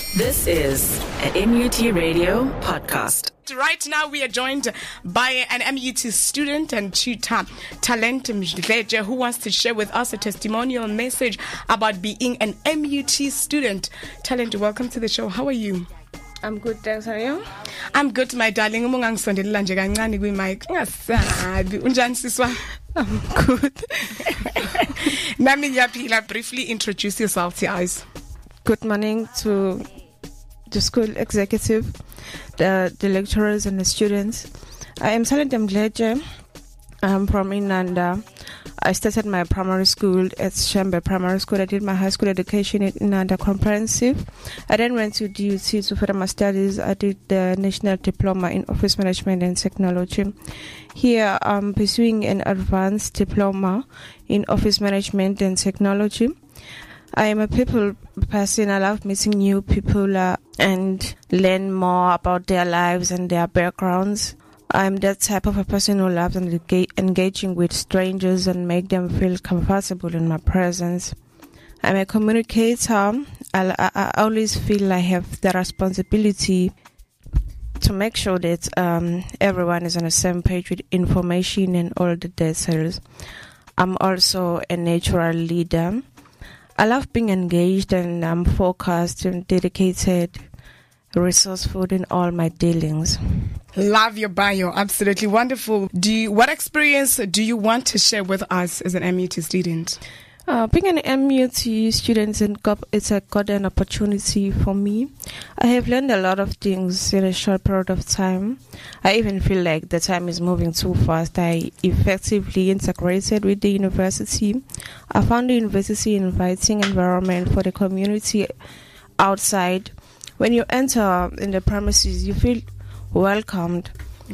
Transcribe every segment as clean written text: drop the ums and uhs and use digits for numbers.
This is an MUT Radio podcast. Right now we are joined by an MUT student and tutor, Talent Mdleje, who wants to share with us a testimonial message about being an MUT student. Talent, welcome to the show. How are you? I'm good, thanks. How are you? I'm good, my darling. Umungangisondelela nje kancane kwi-mic. Ungasabi. Unjani siswa? I'm good. Nami ngiyaphila. Briefly introduce yourself to us. Good morning to the school executive, the lecturers and the students. I am Talent Mdleje. I'm from Inanda. I started my primary school at Shembe Primary School. I did my high school education in Inanda Comprehensive. I then went to DUT to further my studies. I did the National Diploma in Office Management and Technology. Here I'm pursuing an advanced diploma in Office Management and Technology. I am a people person. I love meeting new people and learn more about their lives and their backgrounds. I'm that type of a person who loves engaging with strangers and make them feel comfortable in my presence. I'm a communicator. I always feel I have the responsibility to make sure that everyone is on the same page with information and all the details. I'm also a natural leader. I love being engaged and I'm focused and dedicated, resourceful in all my dealings. Love your bio. Absolutely wonderful. What experience do you want to share with us as an MUT student? Being an MUT student it's a golden opportunity for me. I have learned a lot of things in a short period of time. I even feel like the time is moving too fast. I effectively integrated with the university. I found the university an inviting environment for the community outside. When you enter in the premises, you feel welcomed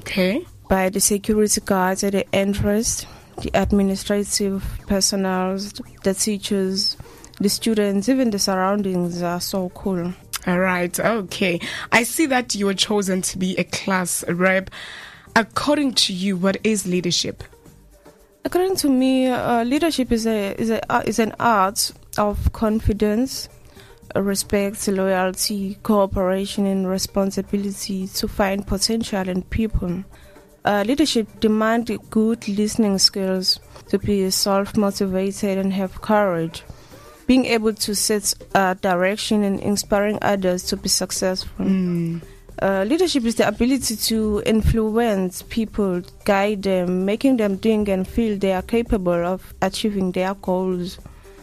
by the security guards at the entrance, the administrative personnel, the teachers, the students, even the surroundings are so cool. All right, okay. I see that you were chosen to be a class rep. According to you, what is leadership? According to me, leadership is an art of confidence, respect, loyalty, cooperation, and responsibility to find potential in people. Leadership demands good listening skills, to be self-motivated and have courage, being able to set direction and inspiring others to be successful. Leadership is the ability to influence people, guide them, making them think and feel they are capable of achieving their goals.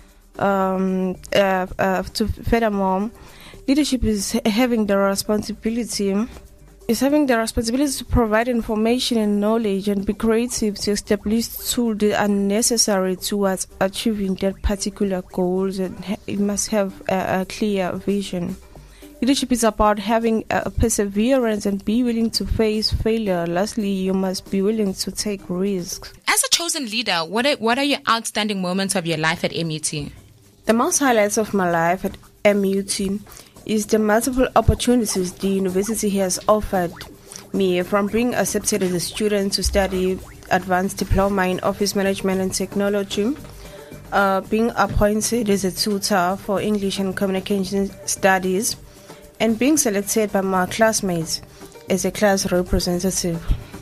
Furthermore, leadership is having the responsibility to provide information and knowledge and be creative to establish tools that are necessary towards achieving that particular goals, and it must have a clear vision. Leadership is about having a perseverance and be willing to face failure. Lastly, you must be willing to take risks. As a chosen leader, what are your outstanding moments of your life at MUT? The most highlights of my life at MUT is the multiple opportunities the university has offered me, from being accepted as a student to study advanced diploma in office management and technology, being appointed as a tutor for English and communication studies, and being selected by my classmates as a class representative.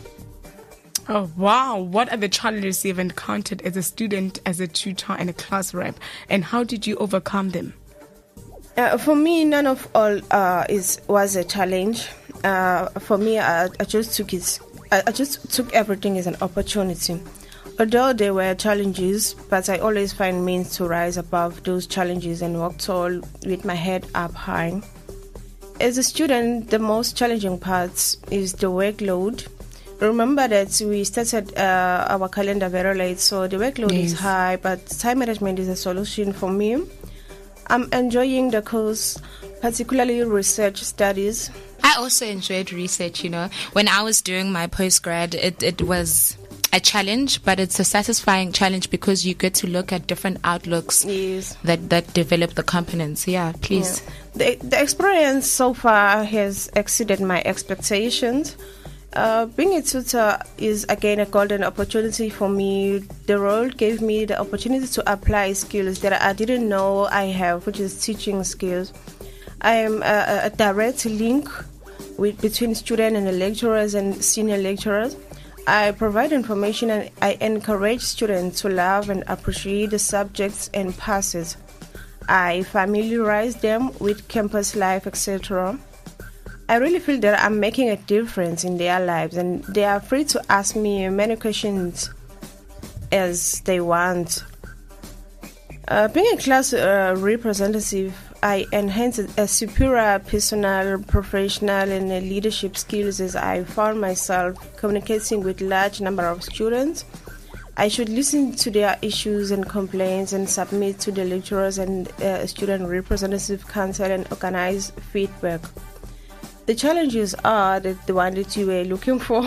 Oh, wow. What are the challenges you've encountered as a student, as a tutor, and a class rep? And how did you overcome them? For me, none of all was a challenge. For me, I just took it. I just took everything as an opportunity. Although there were challenges, but I always find means to rise above those challenges and walk tall with my head up high. As a student, the most challenging part is the workload. Remember that we started our calendar very late, so the workload is high, but time management is a solution for me. I'm enjoying the course, particularly research studies. I also enjoyed research, When I was doing my postgrad, it was a challenge, but it's a satisfying challenge because you get to look at different outlooks that develop the components. Yeah, please. Yeah. The experience so far has exceeded my expectations. Being a tutor is again a golden opportunity for me. The role gave me the opportunity to apply skills that I didn't know I have, which is teaching skills. I am a direct link between students and the lecturers and senior lecturers. I provide information and I encourage students to love and appreciate the subjects and passes. I familiarize them with campus life, etc. I really feel that I'm making a difference in their lives, and they are free to ask me many questions as they want. Being a class representative, I enhance a superior personal, professional, and leadership skills as I found myself communicating with large number of students. I should listen to their issues and complaints and submit to the lecturers and student representative council and organize feedback. The challenges are the one that you were looking for.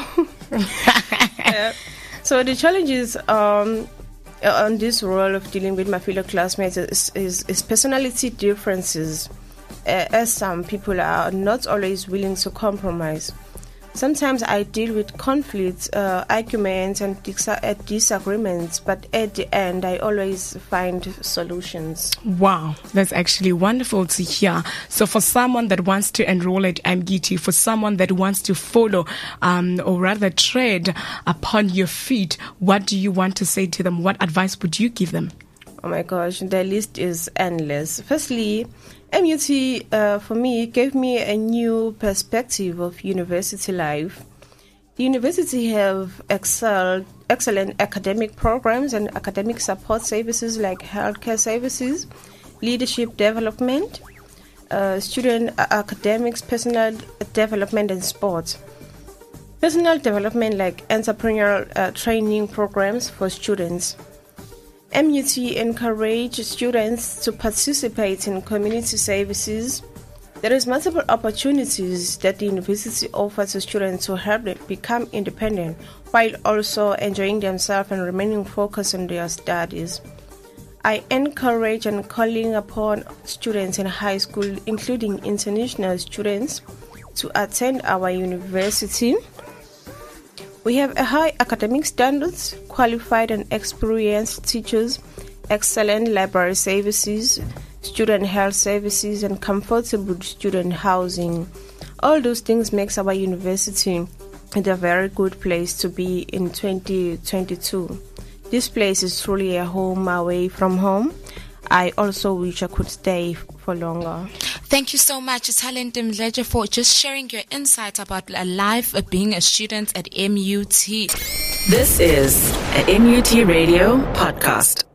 So the challenges on this role of dealing with my fellow classmates is personality differences, as some people are not always willing to compromise. Sometimes I deal with conflicts, arguments, and disagreements, but at the end, I always find solutions. Wow, that's actually wonderful to hear. So for someone that wants to enroll at MUT, for someone that wants to follow or rather tread upon your feet, what do you want to say to them? What advice would you give them? Oh my gosh, the list is endless. Firstly, MUT for me gave me a new perspective of university life. The university have excellent academic programs and academic support services like healthcare services, leadership development, student academics, personal development, and sports. Personal development like entrepreneurial training programs for students. MUT encourages students to participate in community services. There is multiple opportunities that the university offers to students to help them become independent while also enjoying themselves and remaining focused on their studies. I encourage and calling upon students in high school, including international students, to attend our university. We have a high academic standards, qualified and experienced teachers, excellent library services, student health services, and comfortable student housing. All those things makes our university a very good place to be in 2022. This place is truly a home away from home. I also wish I could stay for longer. Thank you so much, Talent Mdletshe, for just sharing your insights about life of being a student at MUT. This is a MUT Radio podcast.